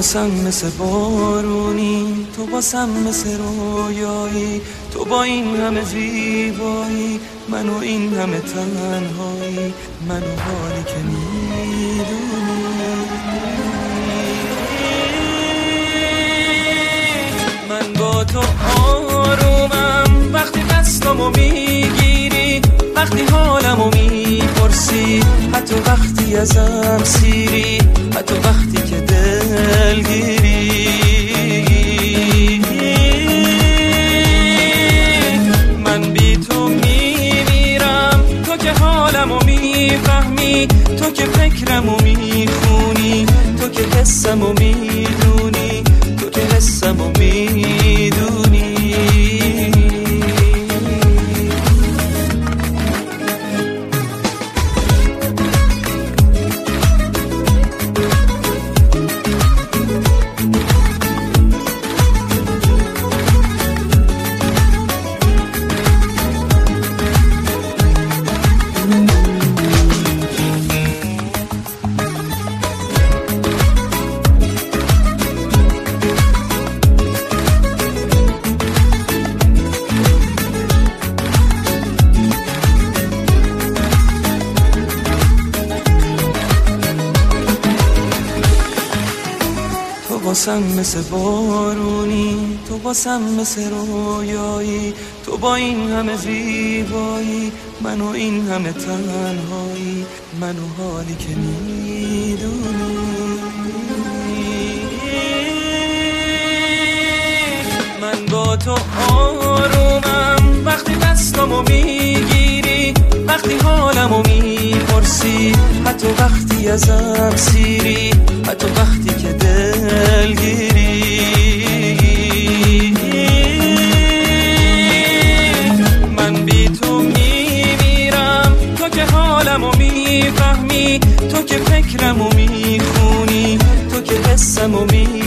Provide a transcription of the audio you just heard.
واسم مثل بارونی، تو واسم مثل رویایی، تو با این همه زیبایی، من و این همه تنهایی، من و حالی که میدونی. من با تو آرومم وقتی دستمو میگیری، وقتی حالمو میپرسی، حتی وقتی ازم سیری، حتی وقتی که دلگیری. من بی تو میمیرم، تو که حالمو میفهمی، تو که فکرمو میخونی، تو که حسمو میدونی، تو که حسمو میدونی. تو واسم مثل بارونی، تو واسم مثل رویایی، تو با این همه زیبایی، من و این همه تنهایی، من و حالی که میدونی. من با تو آرومم وقتی دستمو میگیری، وقتی حالمو میپرسی، حتی وقتی ازم سیری، حتی وقتی که دلگیری. من بی تو میمیرم، تو که حالمو میفهمی، تو که فکرمو میخونی، تو که حسمو میدونی،